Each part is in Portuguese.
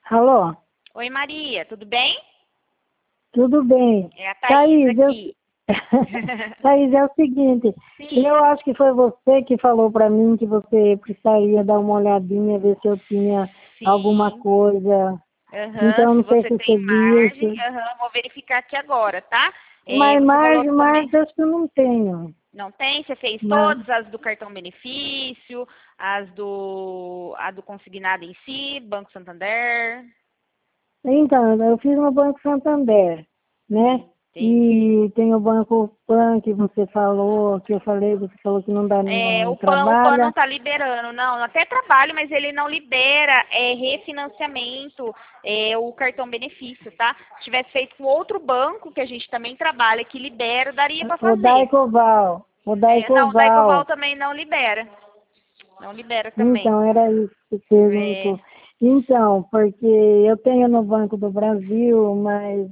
Alô? Oi, Maria, tudo bem? Tudo bem. É a Thaís aqui. Thaís, é o seguinte, Sim, eu acho que foi você que falou para mim que você precisaria dar uma olhadinha, ver se eu tinha alguma sim. coisa. Aham, Então, se não sei você se você tem viu. margem, aham, vou verificar aqui agora, tá? Mas Você falou também, margem, acho que eu não tenho. não tem? Você fez Mas, todas, as do cartão benefício, a do consignado em si, Banco Santander? então, eu fiz no Banco Santander, né? Entendi. E tem o Banco Pan que você falou, que eu falei, você falou que não dá, não O PAN não trabalha. está liberando, não, até trabalho, mas ele não libera refinanciamento, o cartão benefício, tá? Se tivesse feito com outro banco, que a gente também trabalha, que libera, daria para O fazer. Daicoval, o Não, o Daicoval Daicoval. também não libera. Não libera também. Então, era isso que você É, perguntou. Então, porque eu tenho no Banco do Brasil, mas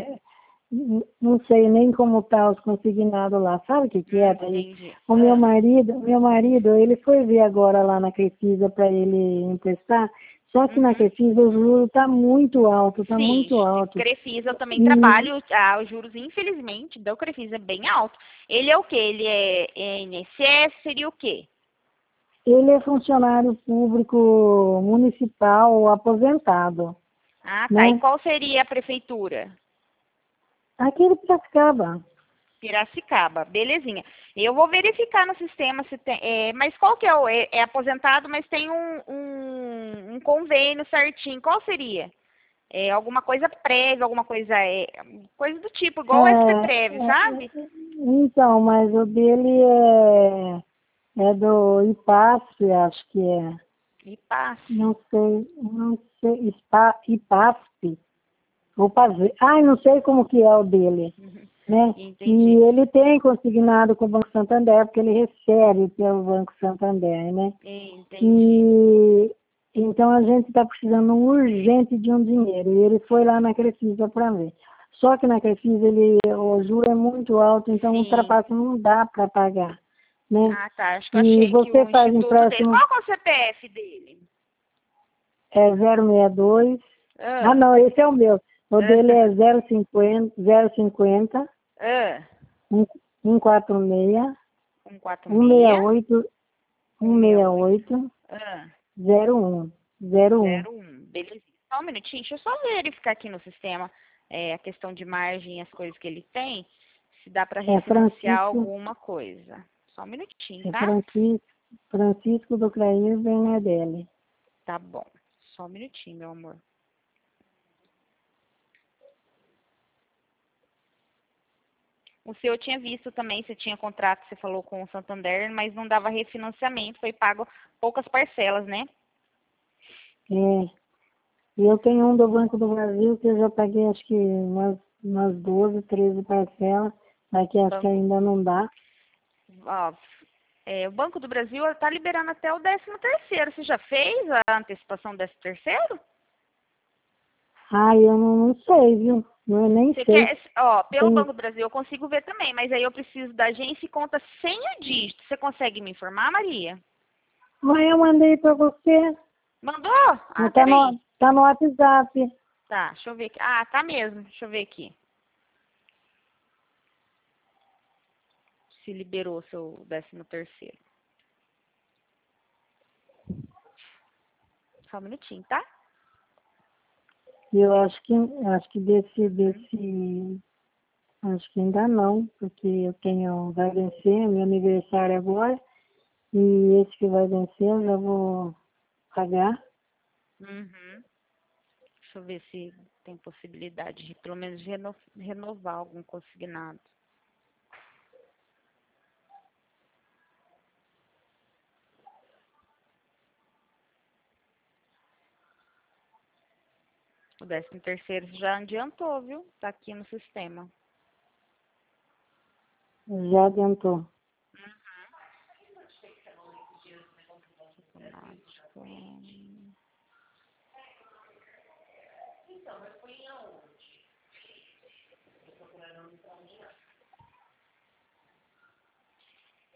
não sei nem como está os consignados lá. Sabe o que é, Thaís? entendi. O meu marido, ele foi ver agora lá na Crefisa para ele emprestar, só que na Uhum. Crefisa o juro está muito alto, está Sim, muito alto. Crefisa eu também E trabalho, os juros, infelizmente, do Crefisa é bem alto. Ele é o quê? Ele é INSS, seria o quê? ele é funcionário público municipal aposentado, Ah, tá. E né? qual seria a prefeitura? Aqui de Piracicaba. Piracicaba, belezinha. Eu vou verificar no sistema se tem. Mas qual que é o. É aposentado, mas tem um convênio certinho. Qual seria? Alguma coisa prévia, alguma coisa. Coisa do tipo, igual o SPPrev, sabe? Então, mas o dele é do IPASP, acho que é. E passe. Não sei, IPASP. Vou fazer. Ai, não sei como que é o dele, né? E Entendi. ele tem consignado com o Banco Santander, porque ele recebe pelo Banco Santander, né? Entendi. E então a gente está precisando urgente de um dinheiro. E ele foi lá na Crefisa para ver. Só que na Crefisa o juro é muito alto, então Sim. ultrapassa, não dá para pagar, né? Ah, tá. Acho que eu E achei aqui você o faz instituto dele. empréstimo Qual que é o CPF dele? 062. Ah, Ah, não, esse é o meu. O dele ah, é 050 ah. 146 146 168 168. 168 Ah. 01 01. 01. Beleza. Só um minutinho, deixa eu só verificar aqui no sistema a questão de margem, as coisas que ele tem, se dá para É refinanciar Francisco, alguma coisa. Só um minutinho, é tá? Francisco do Clair Bernadelli. Tá bom. Só um minutinho, meu amor. O seu eu tinha visto também, você tinha contrato, você falou com o Santander, mas não dava refinanciamento, foi pago poucas parcelas, né? É, e eu tenho um do Banco do Brasil que eu já paguei acho que umas 12, 13 parcelas, mas que acho que Banco, ainda não dá. ó, o Banco do Brasil está liberando até o 13º. Você já fez a antecipação do 13º? Ah, eu não sei, viu? Eu nem Você sei. quer, ó, pelo Tem, Banco do Brasil eu consigo ver também, mas aí eu preciso da agência e conta sem o dígito. Você consegue me informar, Maria? mas eu mandei para você. Mandou? Ah, Tá peraí. tá no WhatsApp. Tá, deixa eu ver aqui. Ah, tá mesmo. Deixa eu ver aqui. Se liberou o seu 13º. Só um minutinho, tá? E eu acho que acho que ainda não, porque vai vencer, meu aniversário agora, e esse que vai vencer eu já vou pagar. Uhum. Deixa eu ver se tem possibilidade de pelo menos renovar algum consignado. O 13º já adiantou, viu? Tá aqui no sistema. Já adiantou. Automático.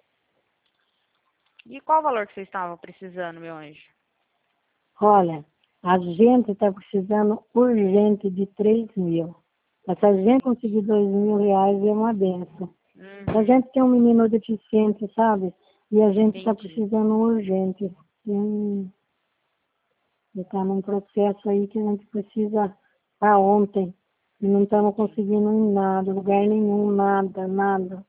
E qual o valor que vocês estavam precisando, meu anjo? Olha, A gente está precisando urgente de 3 mil. Mas se a gente conseguir 2.000 reais é uma benção. A Uhum, gente tem um menino deficiente, sabe? E a gente está entendi. precisando urgente. E está num processo aí que a gente precisa para ontem. E não estamos conseguindo em nada, lugar nenhum, nada, nada.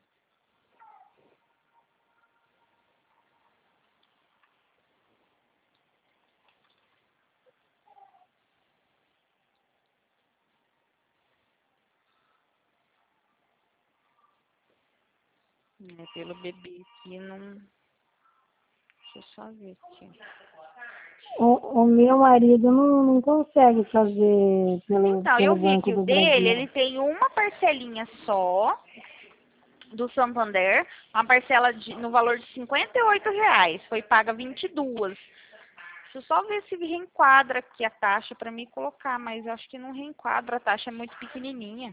É, pelo bebê aqui não. Deixa eu só ver aqui. O meu marido não consegue fazer Então, eu pelo vi Banco que o do dele, Brasil. ele tem uma parcelinha só do Santander, uma parcela no valor de R$ 58. Foi paga 22. Deixa eu só ver se reenquadra aqui a taxa para me colocar, mas eu acho que não reenquadra, a taxa é muito pequenininha.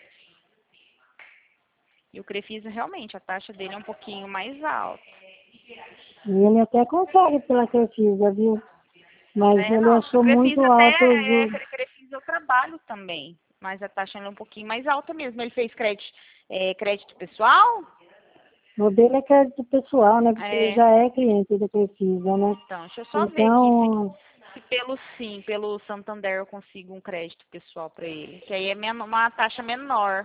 E o Crefisa, realmente, a taxa dele é um pouquinho mais alta. E ele até consegue pela Crefisa, viu? Mas É, ele não, o achou muito Crefisa alto os até, juros. Crefisa eu trabalho também, mas a taxa é um pouquinho mais alta mesmo. Ele fez crédito pessoal? O dele é crédito pessoal, né? Porque ele É, já é cliente da Crefisa, né? então, deixa eu só ver aqui Então, se pelo Santander eu consigo um crédito pessoal para ele, que aí é uma taxa menor.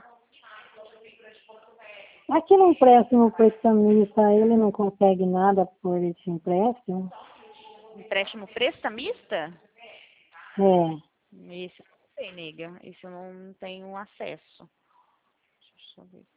aqui no empréstimo prestamista, ele não consegue nada por esse empréstimo. Empréstimo prestamista? É. Esse eu não sei, nega. Esse eu não tenho acesso. Deixa eu só ver.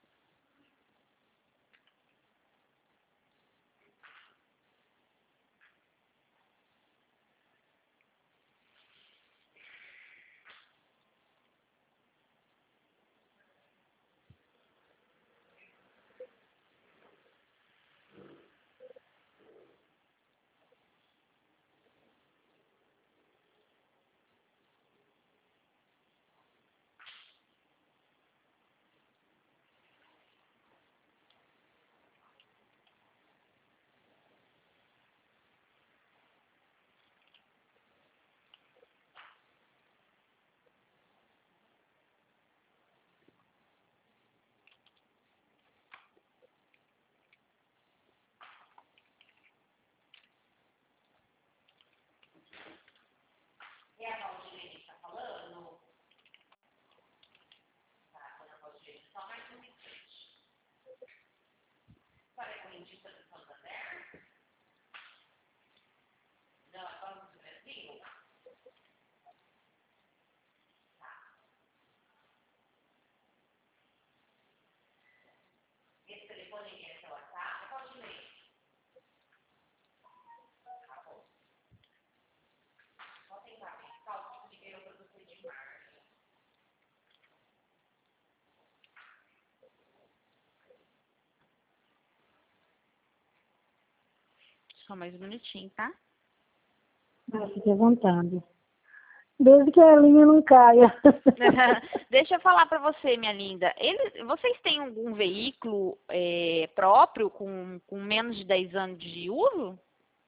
Só mais um minutinho, tá? Fique à vontade. Desde que a linha não caia. Deixa eu falar para você, minha linda. Vocês têm algum veículo próprio com menos de 10 anos de uso?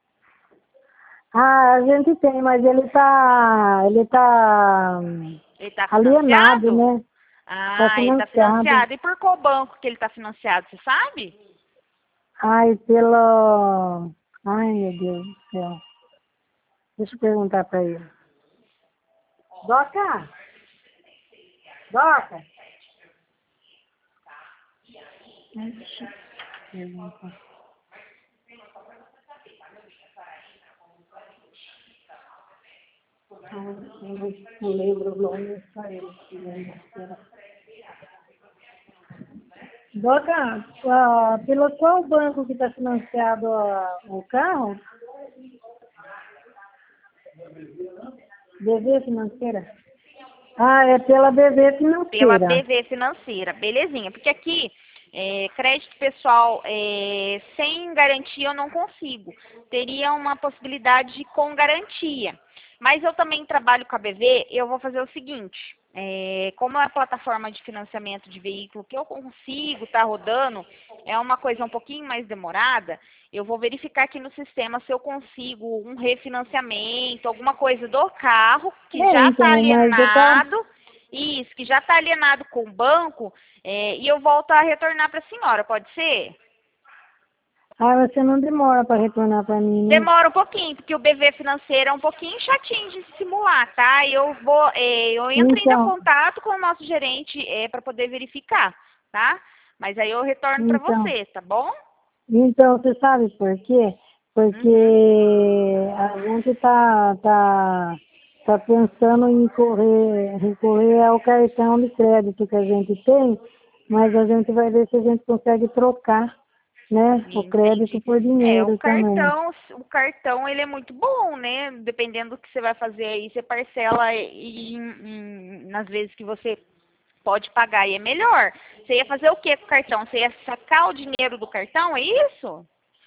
Ah, a gente tem, mas ele tá Ele está alienado, financiado? né? Tá Ah, ele está financiado. financiado. E por qual banco que ele está financiado, você sabe? Ai, pelo... Ai, meu Deus do céu. Deixa eu perguntar pra ele. Doca? Doca? Ai, deixa eu perguntar. Eu não lembro o nome pra ele. Doca, pelo qual banco que está financiado o carro? BV Financeira? Ah, é pela BV Pela Financeira. BV Financeira, belezinha. Porque aqui, crédito pessoal sem garantia eu não consigo. Teria uma possibilidade com garantia. Mas eu também trabalho com a BV, eu vou fazer o seguinte. Como é a plataforma de financiamento de veículo que eu consigo estar rodando, é uma coisa um pouquinho mais demorada, eu vou verificar aqui no sistema se eu consigo um refinanciamento, alguma coisa do carro que já está então, mas eu tava... alienado, isso, que já está alienado com o banco, e eu volto a retornar para a senhora, pode ser? Ah, você não demora para retornar para mim, né? Demora um pouquinho, porque o BV financeiro é um pouquinho chatinho de simular, tá? Eu entro ainda em Então, contato com o nosso gerente para poder verificar, tá? Mas aí eu retorno para então, você, tá bom? então, você sabe por quê? Porque Uhum. a gente tá pensando em recorrer ao cartão de crédito que a gente tem, mas a gente vai ver se a gente consegue trocar, né, o crédito Entendi. por É, dinheiro também. o cartão ele é muito bom, né? Dependendo do que você vai fazer aí, você parcela nas vezes que você pode pagar e é melhor. Você ia fazer o que com o cartão? Você ia sacar o dinheiro do cartão, é isso?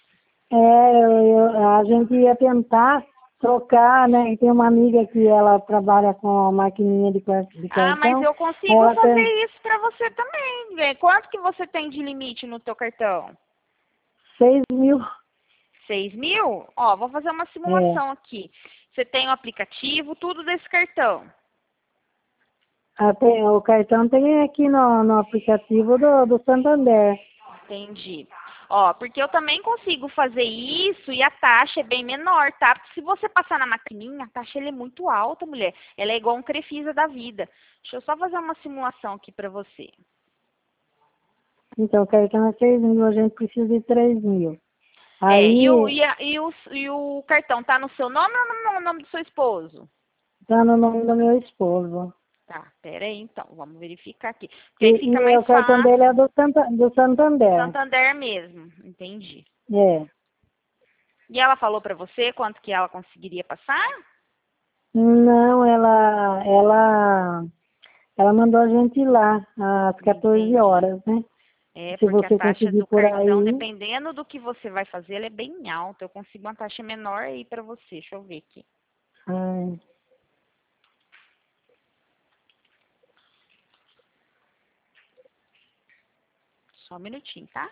A gente ia tentar trocar, né? E tem uma amiga que ela trabalha com a maquininha de Ah, mas cartão, eu consigo ela fazer tem isso para você também. Quanto que você tem de limite no teu cartão? 6.000. 6.000? Ó, vou fazer uma É. simulação aqui. Você tem o aplicativo, tudo desse cartão. O cartão tem aqui no aplicativo do Santander. Entendi. Ó, porque eu também consigo fazer isso e a taxa é bem menor, tá? Porque se você passar na maquininha, a taxa ela é muito alta, mulher. Ela é igual um Crefisa da vida. Deixa eu só fazer uma simulação aqui pra você. Então, o cartão é 6.000, a gente precisa de 3.000. É, Aí, e o cartão tá no seu nome ou no nome do seu esposo? tá no nome do meu esposo. Tá, pera aí então, vamos verificar aqui. Porque aí fica E mais o cartão dele é fácil. do Santander. Santander mesmo, entendi. É. E ela falou pra você quanto que ela conseguiria passar? Não, ela mandou a gente ir lá às 14 Entendi. horas, né? É, Se porque a você taxa conseguir do por cartão, aí. dependendo do que você vai fazer, ela é bem alta. Eu consigo uma taxa menor aí pra você. Deixa eu ver aqui. Ai, Só um minutinho, tá?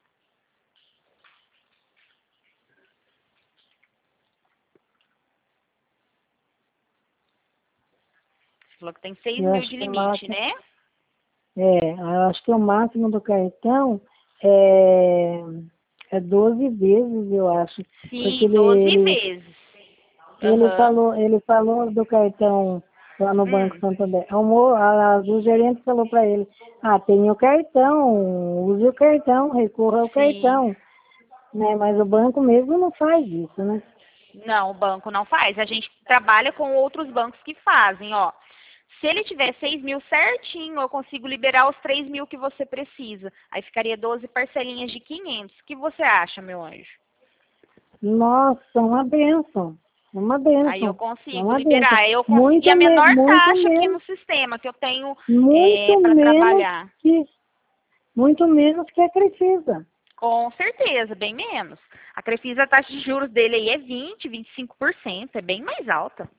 Você falou que tem seis eu mil acho de que o limite, máximo, né? eu acho que o máximo do cartão é, é 12 vezes, eu acho. Porque Sim, 12 vezes. Aham. ele falou do cartão lá no Banco Hum, Santander. O gerente falou para ele, tem o cartão, use o cartão, recorra ao sim. cartão, né? Mas o banco mesmo não faz isso, né? Não, o banco não faz. A gente trabalha com outros bancos que fazem, ó. Se ele tiver 6.000 certinho, eu consigo liberar os 3.000 que você precisa. Aí ficaria 12 parcelinhas de 500. O que você acha, meu anjo? Nossa, uma benção, uma Aí eu benção, é consigo uma benção. liberar. Eu consegui a menor taxa aqui no sistema que eu tenho Muito para menos trabalhar. que, muito menos que a Crefisa. Com certeza, bem menos. A Crefisa, a taxa de juros dele aí é 20, 25%. É bem mais alta.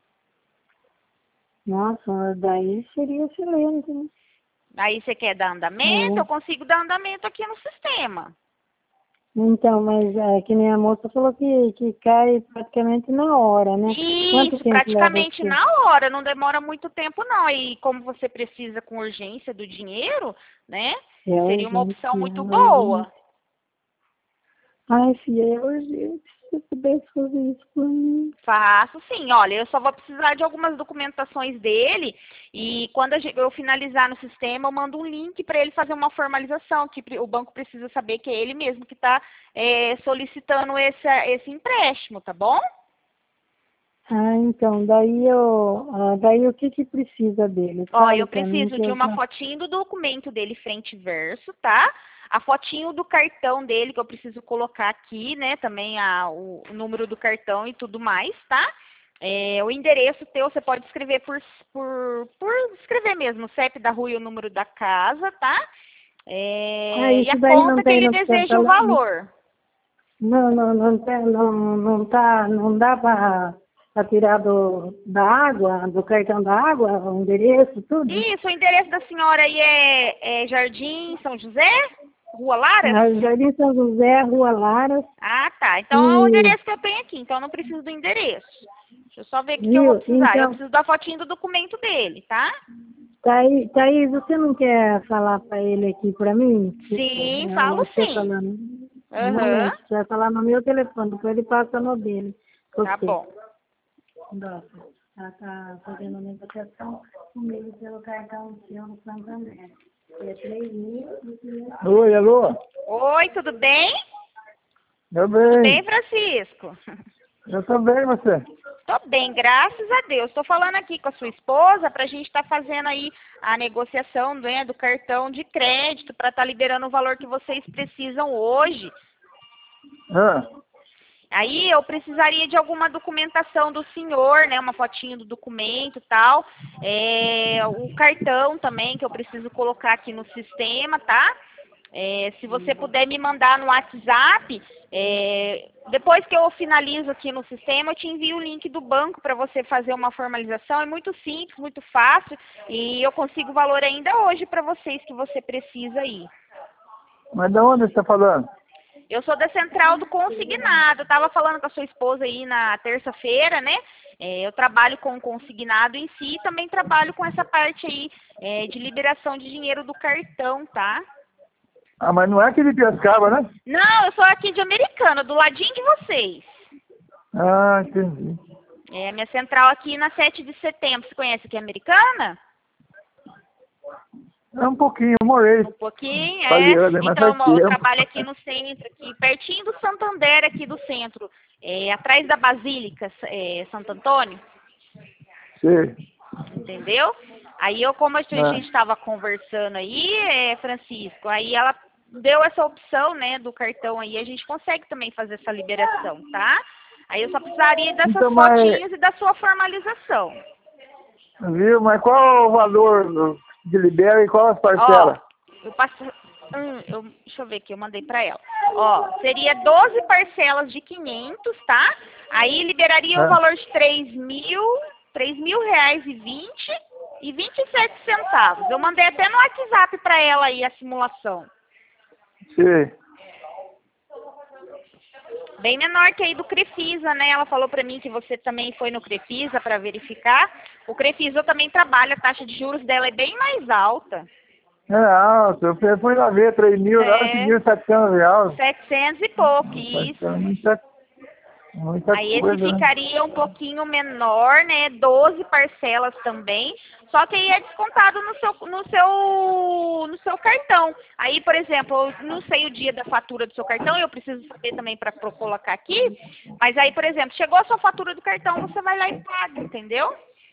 Nossa, daí seria excelente, né? Aí você quer dar andamento? Eu É. consigo dar andamento aqui no sistema. Então, mas que nem a moça falou que cai praticamente na hora, né? Quanto Isso, tempo leva praticamente aqui? na hora, não demora muito tempo não. E como você precisa com urgência do dinheiro, né? É Seria uma urgente, opção né? muito É urgente. boa. Ai, filha, é urgente. Se você pudesse fazer isso por mim. Faço sim, olha, eu só vou precisar de algumas documentações dele e quando eu finalizar no sistema, eu mando um link para ele fazer uma formalização, que o banco precisa saber que é ele mesmo que está solicitando esse empréstimo, tá bom? Então, daí o que precisa dele? Ó, eu Fale pra mim preciso que de eu uma já... fotinho do documento dele frente e verso, tá? A fotinho do cartão dele, que eu preciso colocar aqui, né? Também o número do cartão e tudo mais, tá? O endereço teu, você pode escrever por escrever mesmo, o CEP da rua e o número da casa, tá? E a Isso daí não conta que tem ele no deseja o catálogo. valor. Não dá para tirar da água, do cartão da água, o endereço, tudo? Isso, o endereço da senhora aí é Jardim São José? Rua Lara? Jardim São José, Rua Lara. Ah, tá. Então é o endereço que eu tenho aqui, então eu não preciso do endereço. Deixa eu só ver o que eu vou precisar. Então, Eu preciso da fotinho do documento dele, tá? Thaís, você não quer falar para ele aqui para mim? Sim, falo Você sim. falando. Um Aham. momento, você vai falar no meu telefone, depois ele passa no dele. Tá bom. Nossa, ela está fazendo negociação comigo pelo cartão do Santander. É 3.500. Oi, alô? Oi, tudo bem? Eu Tudo bem. bem, Francisco? Eu tô bem, você? Tô bem, graças a Deus. Tô falando aqui com a sua esposa pra gente estar fazendo aí a negociação, né, do cartão de crédito para estar liberando o valor que vocês precisam hoje. Ah, Aí eu precisaria de alguma documentação do senhor, né? Uma fotinho do documento e tal. O cartão também, que eu preciso colocar aqui no sistema, tá? Se você puder me mandar no WhatsApp, depois que eu finalizo aqui no sistema, eu te envio o link do banco para você fazer uma formalização. É muito simples, muito fácil e eu consigo o valor ainda hoje para vocês que você precisa aí. mas de onde você tá falando? Eu sou da central do consignado. Eu estava falando com a sua esposa aí na terça-feira, né? Eu trabalho com o consignado em si e também trabalho com essa parte aí de liberação de dinheiro do cartão, tá? Ah, mas não é aquele de Piracicaba, né? Não, eu sou aqui de Americana, do ladinho de vocês. Ah, entendi. Minha central aqui na 7 de setembro. Você conhece aqui a Americana? É um pouquinho, eu morei. Um pouquinho, Falhando, mas Então, faz eu tempo. trabalho aqui no centro, aqui pertinho do Santander, aqui do centro. Atrás da Basílica, Santo Antônio. Sei. Entendeu? Aí como a gente estava conversando aí, Francisco, aí ela deu essa opção, né, do cartão aí, a gente consegue também fazer essa liberação, tá? Aí eu só precisaria dessas Então, mas- fotinhas e da sua formalização. Viu? Mas qual o valor de libera e qual as parcelas? Eu passo... deixa eu ver aqui, eu mandei pra ela. Seria 12 parcelas de 500, tá? Aí liberaria o valor de R$3.000 e 27 centavos. Eu mandei até no WhatsApp pra ela aí a simulação. Sei. Bem menor que aí do Crefisa, né? Ela falou pra mim que você também foi no Crefisa pra verificar. O Crefisa eu também trabalho, a taxa de juros dela é bem mais alta. É alto, eu fui lá ver, 3.700 reais. 700 e pouco, isso. Muita Aí coisa, esse né? ficaria um pouquinho menor, né? 12 parcelas também. Só que aí é descontado no seu cartão. Aí, por exemplo, eu não sei o dia da fatura do seu cartão, eu preciso saber também para colocar aqui. Mas aí, por exemplo, chegou a sua fatura do cartão, você vai lá e paga, entendeu?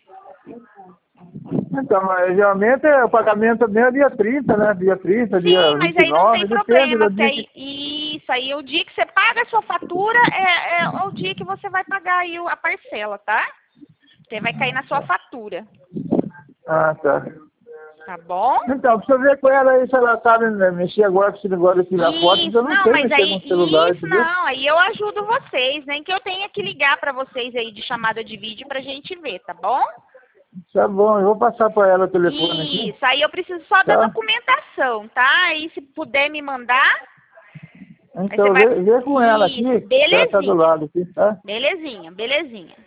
Então, mas geralmente o pagamento é dia 30, né? Dia 30, Sim, dia mas aí não 29, tem depende problema. do Porque dia isso aí, o dia que você paga a sua fatura é o dia que você vai pagar aí a parcela, tá? Você vai cair na sua fatura. Ah, tá. Tá bom? Então, precisa ver com ela aí se ela sabe, né, mexer agora com esse negócio de tirar foto, porque eu não sei mas mexer aí, no celular, entendeu? aí eu ajudo vocês, nem que eu tenha que ligar pra vocês aí de chamada de vídeo pra gente ver, tá bom? Tá bom, eu vou passar para ela o telefone aqui. Isso, aí eu preciso só da Tá. documentação, tá? Aí se puder me mandar, Então, você vai... vê com ela aqui, Isso, que ela tá do belezinha. lado aqui, tá? Belezinha.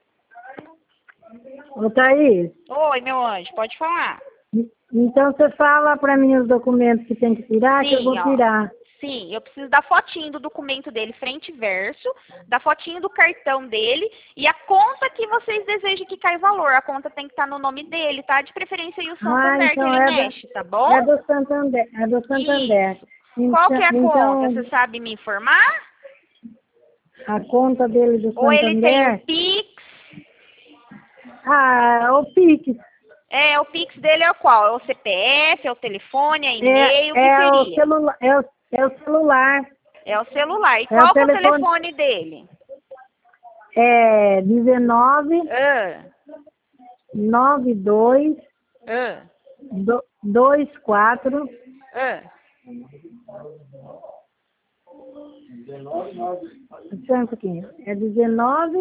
Ô, Thaís, Oi, meu anjo, pode falar. então você fala para mim os documentos que tem que tirar, que eu vou Sim, tirar. Sim, eu preciso da fotinho do documento dele frente e verso, da fotinho do cartão dele e a conta que vocês desejam que caia valor. A conta tem que estar no nome dele, tá? De preferência aí o Santander então que ele mexe, tá bom? é do Santander. Isso. Qual que é a conta? Você sabe me informar? A conta dele do Ou ele tem o Santander? Pix? O Pix. O Pix dele é o qual? É o CPF, é o telefone, é e-mail, o que o seria? celular. É o celular. É o celular. E É qual o que é o telefone. telefone dele? É 19 Ah, 92 ah, 24 ah. Só um pouquinho. É 19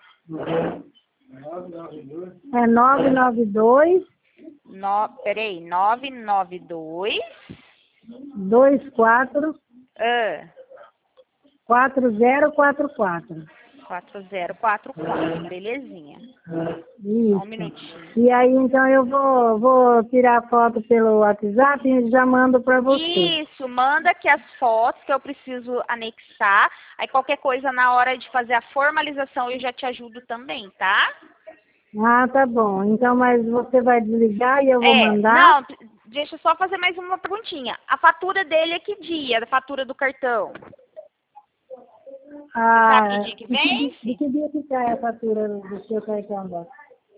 é 992 Peraí, 992 24 Ah, 4044. 4044, belezinha. Só Isso. um minutinho. E aí, então, eu vou tirar a foto pelo WhatsApp e já mando para você. Isso, manda aqui as fotos que eu preciso anexar. Aí qualquer coisa na hora de fazer a formalização eu já te ajudo também, tá? Ah, tá bom. Então, mas você vai desligar e eu vou mandar? Não, deixa eu só fazer mais uma perguntinha. A fatura dele é que dia? A fatura do cartão? Ah, Sabe que dia que vence? de que dia que cai a fatura do seu cartão? Dó?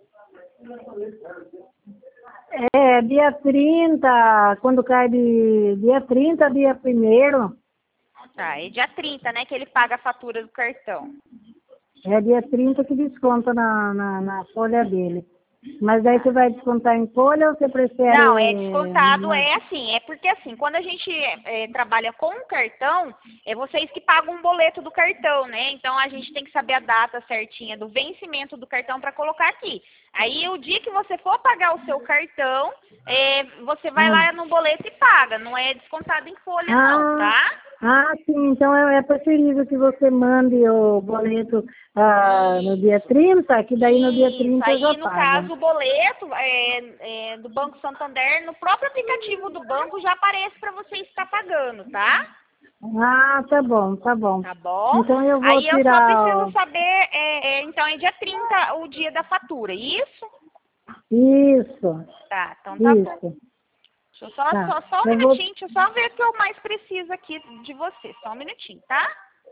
É, dia 30, quando cai de dia 30, dia 1º. Tá, é dia 30, né, que ele paga a fatura do cartão. É dia 30 que desconta na folha dele. Mas aí você vai descontar em folha ou você prefere... Não, é descontado, é assim, é porque assim, quando a gente trabalha com um cartão, é vocês que pagam um boleto do cartão, né? Então a gente tem que saber a data certinha do vencimento do cartão para colocar aqui. Aí o dia que você for pagar o seu cartão, você vai lá no boleto e paga, não é descontado em folha não, tá? Ah, sim, então é preferível que você mande o boleto no dia 30, que daí no dia 30 aí, já no paga. caso, o boleto do Banco Santander, no próprio aplicativo do banco já aparece para você estar pagando, tá? Ah, tá bom, tá bom. Tá bom? Então eu vou Aí tirar... eu só preciso saber, então é dia 30 o dia da fatura, isso? Isso. Tá, então tá bom. Isso. Deixa eu só um Eu minutinho, deixa eu só ver o que eu mais preciso aqui de você. Só um minutinho, tá?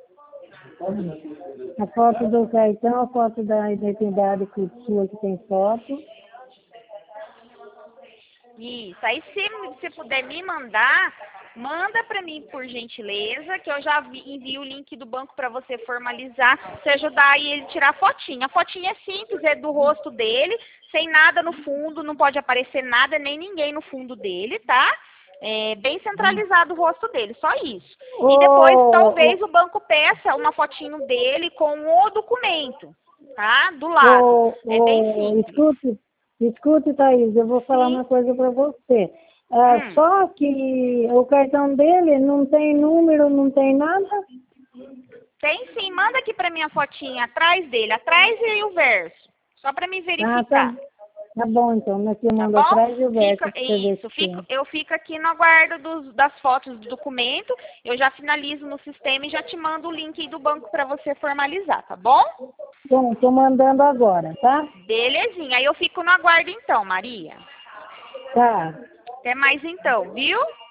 A foto do cartão, a foto da identidade sua que tem foto. Isso. Aí se você puder me mandar, manda para mim por gentileza, que eu já envio o link do banco para você formalizar, você ajudar aí ele tirar a fotinha. A fotinha é simples, é do rosto dele, sem nada no fundo, não pode aparecer nada nem ninguém no fundo dele, tá? É bem centralizado o rosto dele, só isso. E depois talvez o banco peça uma fotinho dele com o documento, tá? Do lado. É bem simples. Escute, Thaís, eu vou falar uma coisa para você. Só que o cartão dele não tem número, não tem nada? Tem sim, manda aqui para mim a fotinha atrás dele, atrás e o verso, só para me verificar. Tá bom, então, aqui eu mando atrás e o verso. Eu fico aqui no aguardo das fotos do documento, eu já finalizo no sistema e já te mando o link do banco para você formalizar, tá bom? Bom, estou mandando agora, tá? Belezinha, aí eu fico no aguardo então, Maria. Tá. Até mais então, viu?